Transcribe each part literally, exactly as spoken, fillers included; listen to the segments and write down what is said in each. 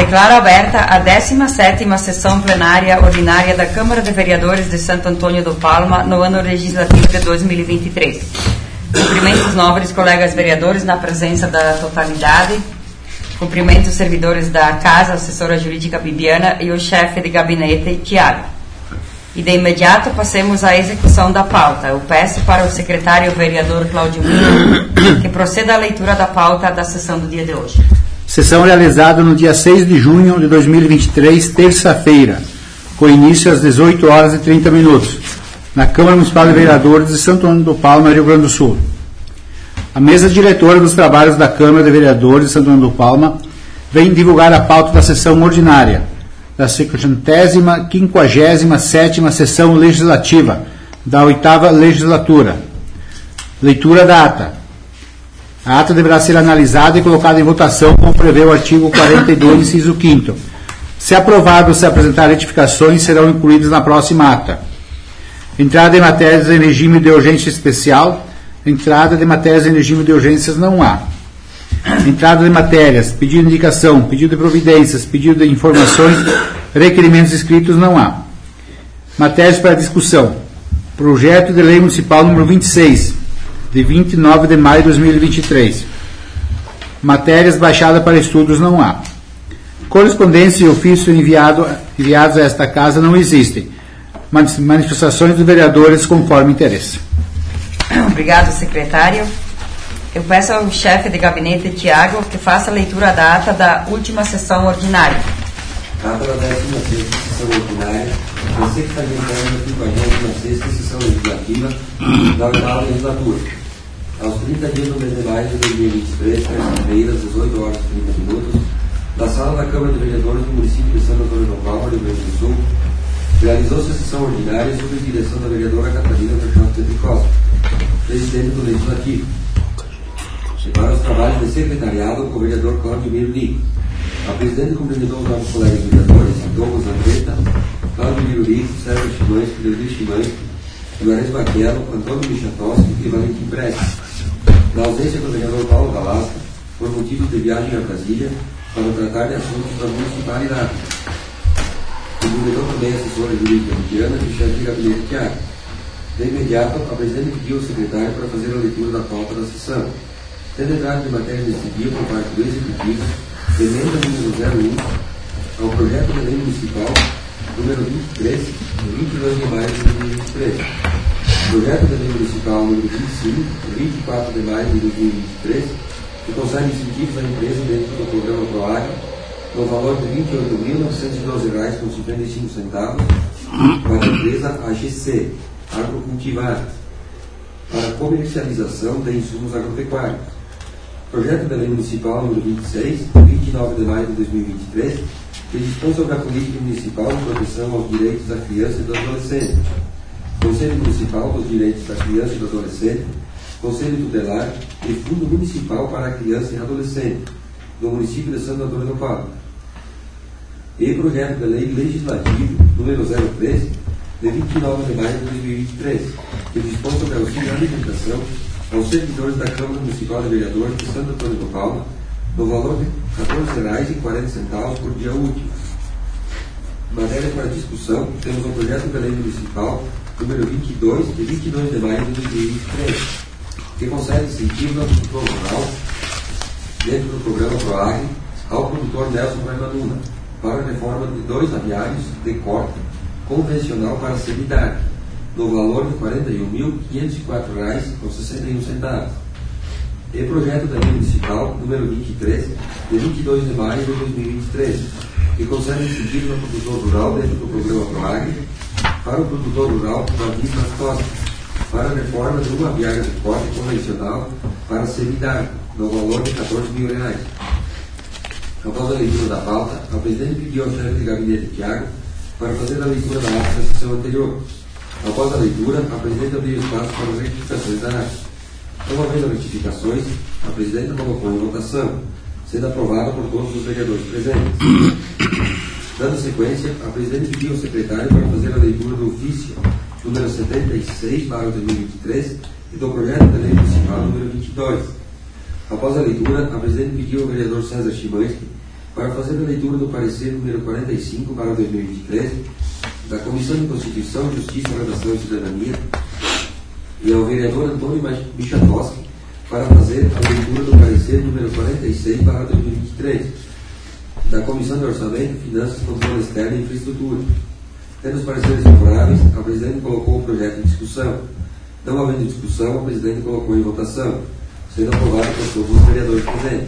Declaro aberta a décima sétima sessão plenária ordinária da Câmara de Vereadores de Santo Antônio do Palma no ano legislativo de dois mil e vinte e três. Cumprimento os nobres colegas vereadores na presença da totalidade. Cumprimento os servidores da Casa, a assessora jurídica Bibiana e o chefe de gabinete, Tiago. E de imediato passemos à execução da pauta. Eu peço para o secretário vereador Cláudio Miller que proceda à leitura da pauta da sessão do dia de hoje. Sessão realizada no dia seis de junho de dois mil e vinte e três, terça-feira, com início às dezoito horas e trinta minutos, na Câmara Municipal de Vereadores de Santo Antônio do Palma, Rio Grande do Sul. A mesa diretora dos trabalhos da Câmara de Vereadores de Santo Antônio do Palma vem divulgar a pauta da sessão ordinária da cinquagésima, quinquagésima sétima sessão legislativa da oitava legislatura. Leitura da ata. A ata deverá ser analisada e colocada em votação, como prevê o artigo quarenta e dois, inciso quinto. Se aprovado ou se apresentar retificações, serão incluídas na próxima ata. Entrada em matérias em regime de urgência especial. Entrada de matérias em regime de urgências não há. Entrada de matérias, pedido de indicação, pedido de providências, pedido de informações, requerimentos escritos não há. Matérias para discussão. Projeto de Lei Municipal número vinte e seis, de vinte e nove de maio de dois mil e vinte e três. Matérias baixadas para estudos não há. Correspondência e ofício enviado, enviados a esta casa não existem. Manifestações dos vereadores conforme interesse. Obrigado, secretário. Eu peço ao chefe de gabinete, Tiago, que faça a leitura da ata da última sessão ordinária. Ata da décima sexta sessão ordinária, você que está lembrando aqui com a gente na sexta sessão legislativa da oitava legislatura. Aos trinta dias do mês de maio de dois mil e vinte e três, terça-feira, às dezoito horas e trinta minutos, da sala da Câmara de Vereadores do município de Santo Antônio do Palma, Rio Grande do Sul, realizou-se a sessão ordinária sob a direção da vereadora Catarina Pedro Costa, presidente do Legislativo. E para os trabalhos de secretariado, o vereador Cláudio Miro. A presidente cumprimentou os novos colegas vereadores, Douglas Andretta, Cláudio Miro, Sérgio Chimansky, Leonir Chimansky, Juarez Baquelo, Antônio Michatowski e Valentim Prestes. Na ausência do vereador Paulo Galasca, por motivos de viagem a Brasília, para tratar de assuntos da municipalidade. Cumprimentou também a assessora jurídica Bibiana e o chefe de gabinete Tiago. De imediato, a presidente pediu ao secretário para fazer a leitura da pauta da sessão. Tendo entrado de matéria neste dia por parte do Executivo, emenda número zero um ao projeto de lei municipal número vinte e três, de vinte e dois de maio de dois mil e vinte e três. Projeto de lei municipal número vinte e cinco, de vinte e quatro de maio de dois mil e vinte e três, que concede incentivos à empresa dentro do programa PROAG, no valor de vinte e oito mil novecentos e doze reais com cinquenta e cinco centavos, para a empresa A G C, Agrocultivar, para comercialização de insumos agropecuários. Projeto da Lei Municipal número vinte e seis, de vinte e nove de maio de dois mil e vinte e três, que dispõe sobre a política municipal de proteção aos direitos da criança e do adolescente. Conselho Municipal dos Direitos da Criança e do Adolescente, Conselho Tutelar e Fundo Municipal para a Criança e Adolescente, do município de Santo Antônio do Palma. E projeto da Lei Legislativo número zero três, de vinte e nove de maio de dois mil e vinte e três, que dispõe sobre auxílio à alimentação aos servidores da Câmara Municipal de Vereadores de Santo Antônio do Palma, no valor de quatorze reais e quarenta centavos por dia útil. Matéria para discussão, temos o projeto da Lei Municipal número vinte e dois, de vinte e dois de maio de dois mil e vinte e três, que concede incentivo ao produtor rural, dentro do programa PROAG, ao produtor Nelson Praima para a reforma de dois aviários de corte convencional para sanidade, no valor de quarenta e um mil quinhentos e quatro reais com sessenta e um centavos. E projeto da Lei Municipal número vinte e três, de vinte e dois de maio de dois mil e vinte e três, que concede incentivo ao produtor rural dentro do programa PROAG para o produtor rural Valdir das Costa, para a reforma de uma aviária de corte convencional para sanidade, no valor de quatorze mil reais. Após a leitura da pauta, a presidente pediu ao chefe de gabinete Tiago para fazer a leitura da ata da sessão anterior. Após a leitura, a presidente abriu espaço para as retificações da ata. Uma vez as retificações, a presidente colocou em votação, sendo aprovada por todos os vereadores presentes. Dando sequência, a presidente pediu ao secretário para fazer a leitura do ofício número setenta e seis, barra dois mil e vinte e três, e do projeto de lei municipal número vinte e dois. Após a leitura, a presidente pediu ao vereador César Chimansky para fazer a leitura do parecer número quarenta e cinco para dois mil e vinte e três da Comissão de Constituição, Justiça, Redação e Cidadania e ao vereador Antônio Michatowski para fazer a leitura do parecer número quarenta e seis para dois mil e vinte e três da Comissão de Orçamento, Finanças, Controle Externo e Infraestrutura. Tendo os pareceres favoráveis, a Presidente colocou o projeto em discussão. Não havendo discussão, a Presidente colocou em votação, sendo aprovado por todos os vereadores presentes.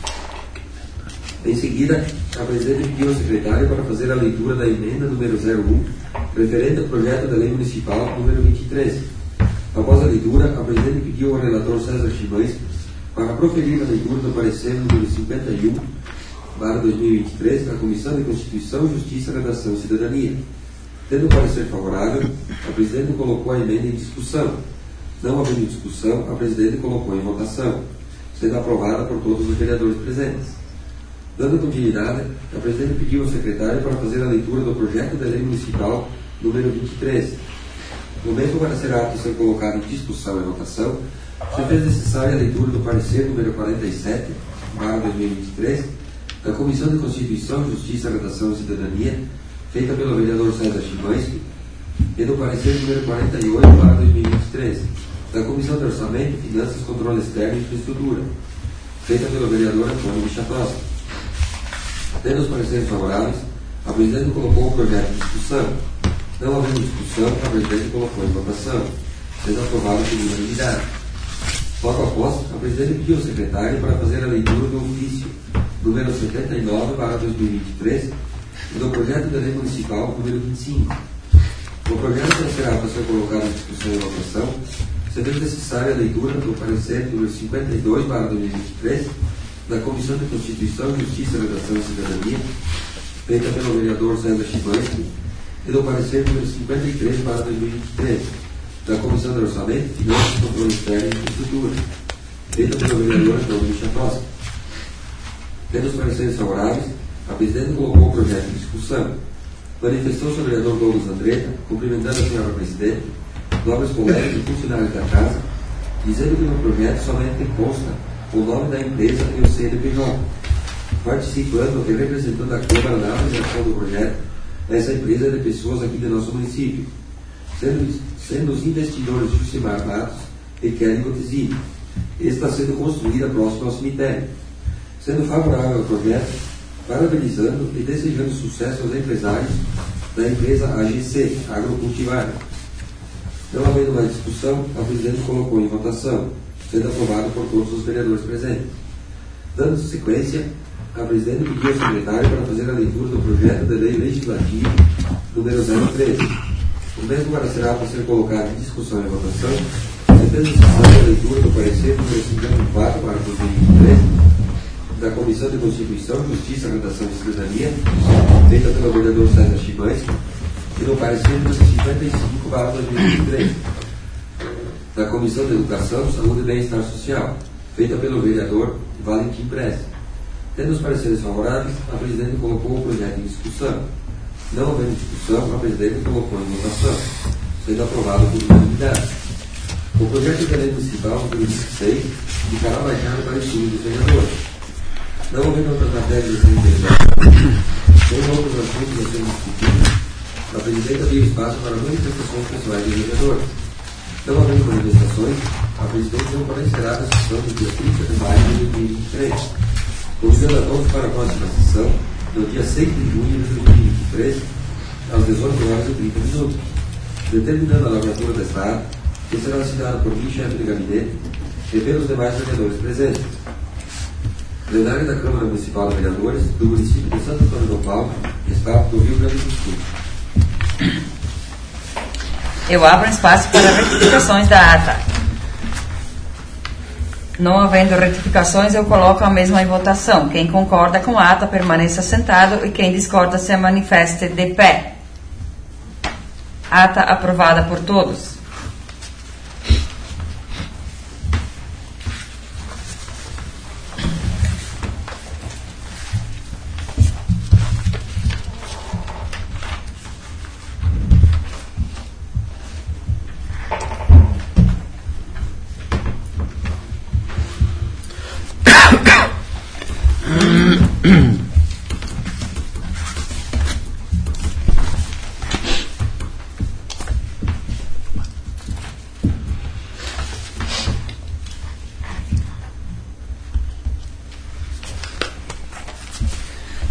Em seguida, a Presidente pediu ao secretário para fazer a leitura da emenda número zero um, referente ao projeto da Lei Municipal número vinte e três. Após a leitura, a Presidente pediu ao relator César Chimansky para proferir a leitura do parecer número cinquenta e um, para dois mil e vinte e três, da Comissão de Constituição, Justiça, Redação e Cidadania. Tendo o parecer favorável, a Presidente colocou a emenda em discussão. Não havendo discussão, a Presidente colocou em votação, sendo aprovada por todos os vereadores presentes. Dando continuidade, a Presidente pediu ao secretário para fazer a leitura do projeto de lei municipal número vinte e três. No momento para ser apto a ser colocado em discussão e votação, se fez necessária a leitura do parecer número quarenta e sete, para dois mil e vinte e três, da Comissão de Constituição, Justiça, Redação e Cidadania, feita pelo vereador César Chimansky, e do parecer número quarenta e oito, para dois mil e vinte e três, da Comissão de Orçamento, Finanças, Controle Externo e Infraestrutura, feita pelo vereador Antônio Michatowski. Tendo os pareceres favoráveis, a Presidente colocou o projeto em discussão. Não havendo discussão, a Presidente colocou em votação, sendo aprovado por unanimidade. Logo após, a Presidente pediu ao secretário para fazer a leitura do ofício número setenta e nove, para dois mil e vinte e três, e do projeto de lei municipal número vinte e cinco. O projeto será para ser colocado em discussão e votação, sendo necessária a leitura do parecer número cinquenta e dois, para dois mil e vinte e três, da Comissão de Constituição, Justiça, Redação e Cidadania, feita pelo vereador César Chimansky, e do parecer número cinquenta e três, para dois mil e vinte e três, da Comissão de Orçamento, Finanças, Controle Externo e Infraestrutura, feita pelo vereador Antônio Michatowski. Tendo os pareceres favoráveis, a Presidente colocou o projeto em discussão. Manifestou-se o vereador Douglas Andretta, cumprimentando a senhora Presidente, nobres colegas e funcionários da Casa, dizendo que no projeto somente consta o nome da empresa e o C N P J, participando e representando a Câmara na apresentação do projeto, essa empresa é de pessoas aqui do nosso município, sendo, sendo os investidores Jucimar Matos e Kelly Gotesini. Está sendo construída próximo ao cemitério. Sendo favorável ao projeto, parabenizando e desejando sucesso aos empresários da empresa A G C, Agrocultivar. Não havendo mais discussão, a Presidente colocou em votação, sendo aprovado por todos os vereadores presentes. Dando sequência, a Presidente pediu ao secretário para fazer a leitura do projeto de lei legislativo número zero três. O mesmo para será para ser colocado em discussão e votação, sendo necessária a leitura do parecer número cinquenta e quatro, para dois mil e vinte e três, da Comissão de Constituição, Justiça, Redação e Cidadania, feita pelo vereador César Chimansky, e do parecer número cinquenta e cinco, para dois mil e vinte e três, da Comissão de Educação, Saúde e Bem-Estar Social, feita pelo vereador Valentim Pressa. Tendo os pareceres favoráveis, a Presidente colocou o projeto em discussão. Não havendo discussão, a Presidente colocou em votação, sendo aprovado por unanimidade. O projeto de lei municipal número vinte e seis ficará baixado para estudo dos vereadores. Não havendo outras matérias a serem deliberado, sem outros assuntos a serem discutidos, a Presidente abriu espaço para manifestações pessoais dos vereadores. Não havendo manifestações, a Presidente não poderá encerrar a sessão do dia trinta de maio de dois mil e vinte e três, convidando a todos para a próxima sessão, no dia seis de junho de dois mil e vinte e três, às dezoito horas e trinta minutos, determinando a lavratura desta ata, que será assinada por mim, chefe de gabinete, e pelos demais vereadores presentes. Plenário da Câmara Municipal de Vereadores do município de Santo Antônio do Palma, Estado do Rio Grande do Sul. Eu abro espaço para retificações da ata. Não havendo retificações, eu coloco a mesma em votação. Quem concorda com a ata, permaneça sentado, e quem discorda, se manifeste de pé. Ata aprovada por todos.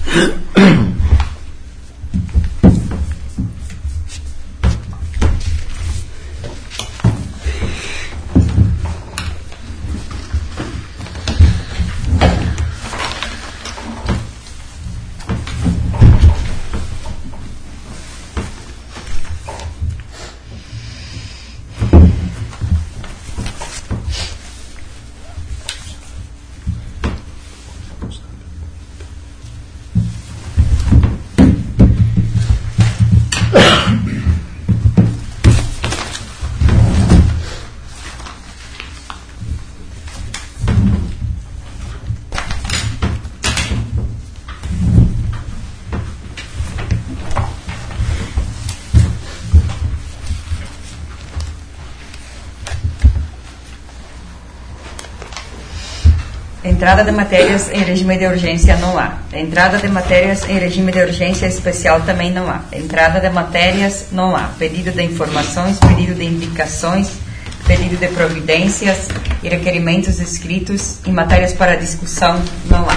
Entrada de matérias em regime de urgência não há. Entrada de matérias em regime de urgência especial também não há. Entrada de matérias não há. Pedido de informações, pedido de indicações, pedido de providências e requerimentos escritos e matérias para discussão não há.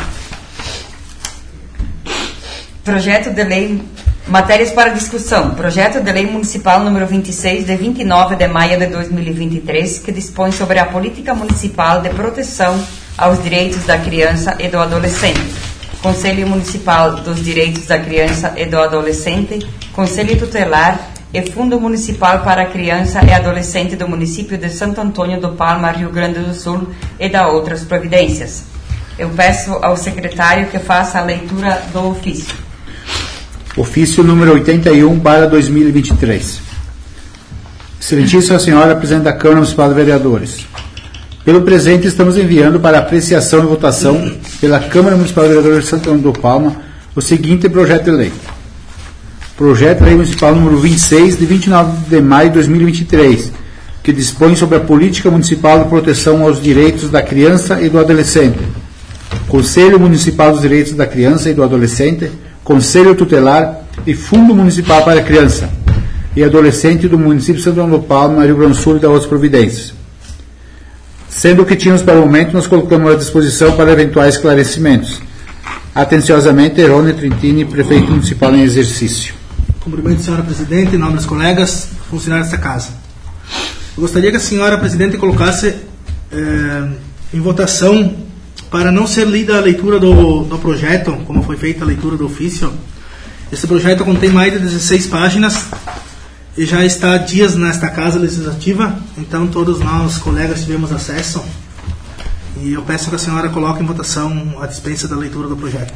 Projeto de lei, matérias para discussão. Projeto de lei municipal número vinte e seis, de vinte e nove de maio de dois mil e vinte e três, que dispõe sobre a política municipal de proteção aos direitos da criança e do adolescente. Conselho Municipal dos Direitos da Criança e do Adolescente, Conselho Tutelar e Fundo Municipal para a Criança e Adolescente do município de Santo Antônio do Palma, Rio Grande do Sul, e da outras providências. Eu peço ao secretário que faça a leitura do ofício. Ofício número oitenta e um, barra dois mil e vinte e três. Excelentíssima Senhora Presidente da Câmara Municipal de Vereadores, pelo presente, estamos enviando para apreciação e votação pela Câmara Municipal de Vereadores de Santo Antônio do Palma o seguinte projeto de lei. Projeto de Lei Municipal número vinte e seis, de vinte e nove de maio de dois mil e vinte e três, que dispõe sobre a política municipal de proteção aos direitos da criança e do adolescente. Conselho Municipal dos Direitos da Criança e do Adolescente, Conselho Tutelar e Fundo Municipal para a Criança e Adolescente do município de Santo Antônio do Palma, Rio Grande do Sul, e da outras providências. Sendo o que tínhamos para o momento, nós colocamos à disposição para eventuais esclarecimentos. Atenciosamente, Erone Trentini, Prefeito Municipal em exercício. Cumprimento, senhora Presidente, nobres colegas, funcionários desta casa. Eu gostaria que a senhora Presidente colocasse eh, em votação, para não ser lida a leitura do, do projeto, como foi feita a leitura do ofício. Este projeto contém mais de dezesseis páginas, e já está há dias nesta Casa Legislativa, então todos nós, colegas, tivemos acesso, e eu peço que a senhora coloque em votação a dispensa da leitura do projeto.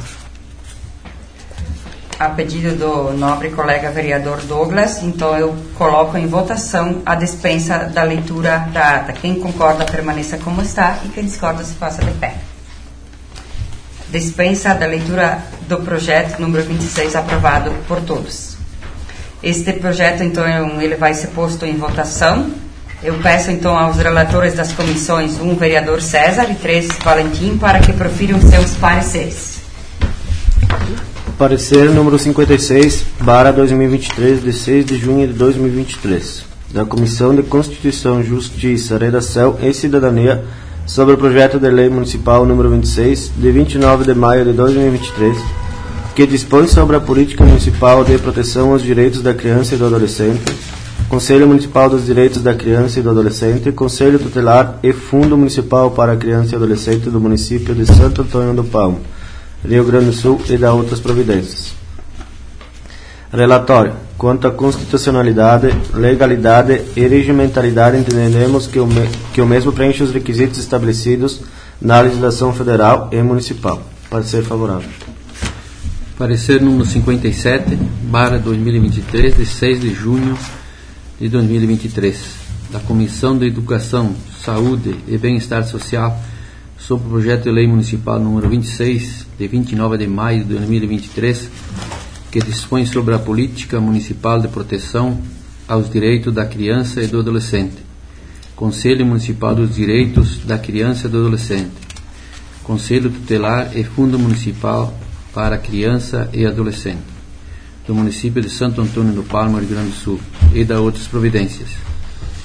A pedido do nobre colega vereador Douglas, então eu coloco em votação a dispensa da leitura da ata. Quem concorda, permaneça como está, e quem discorda, se faça de pé. Dispensa da leitura do projeto número vinte e seis, aprovado por todos. Este projeto, então, ele vai ser posto em votação. Eu peço, então, aos relatores das comissões, um, vereador César, e três, Valentim, para que profiram seus pareceres. Parecer número cinquenta e seis, barra dois mil e vinte e três, de seis de junho de dois mil e vinte e três, da Comissão de Constituição, Justiça, Redação e Cidadania, sobre o projeto de lei municipal número vinte e seis, de vinte e nove de maio de dois mil e vinte e três, que dispõe sobre a política municipal de proteção aos direitos da criança e do adolescente, Conselho Municipal dos Direitos da Criança e do Adolescente, Conselho Tutelar e Fundo Municipal para a Criança e Adolescente do município de Santo Antônio do Palma, Rio Grande do Sul, e da outras providências. Relatório. Quanto à constitucionalidade, legalidade e regimentalidade, entendemos que o, me, que o mesmo preenche os requisitos estabelecidos na legislação federal e municipal. Parecer favorável. Parecer número cinquenta e sete, barra dois mil e vinte e três, de seis de junho de dois mil e vinte e três, da Comissão de Educação, Saúde e Bem-Estar Social, sobre o projeto de lei municipal número vinte e seis, de vinte e nove de maio de dois mil e vinte e três, que dispõe sobre a política municipal de proteção aos direitos da criança e do adolescente, Conselho Municipal dos Direitos da Criança e do Adolescente, Conselho Tutelar e Fundo Municipal para a Criança e Adolescente, do município de Santo Antônio do Palma, Rio Grande do Sul, e da outras providências.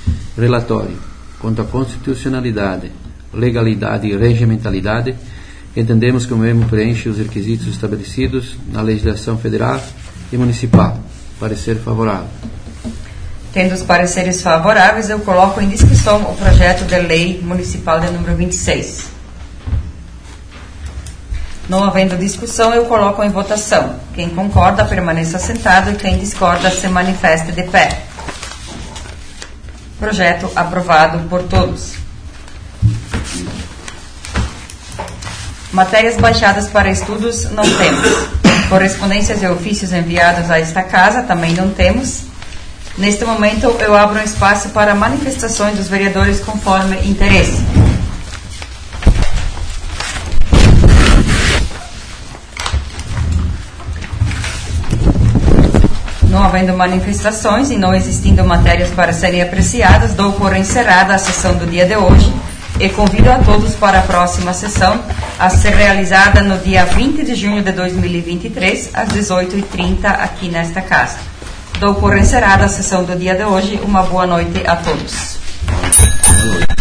Relatório. Quanto à constitucionalidade, legalidade e regimentalidade, Entendemos que o mesmo preenche os requisitos estabelecidos na legislação federal e municipal. Parecer favorável. Tendo os pareceres favoráveis, eu coloco em discussão o projeto de lei municipal de número vinte e seis. Não havendo discussão, eu coloco em votação. Quem concorda, permaneça sentado, e quem discorda, se manifeste de pé. Projeto aprovado por todos. Matérias baixadas para estudos, não temos. Correspondências e ofícios enviados a esta casa, também não temos. Neste momento, eu abro um espaço para manifestações dos vereadores conforme interesse. Não havendo manifestações e não existindo matérias para serem apreciadas, dou por encerrada a sessão do dia de hoje e convido a todos para a próxima sessão, a ser realizada no dia vinte de junho de dois mil e vinte e três, às dezoito e trinta, aqui nesta casa. Dou por encerrada a sessão do dia de hoje. Uma boa noite a todos. Boa noite.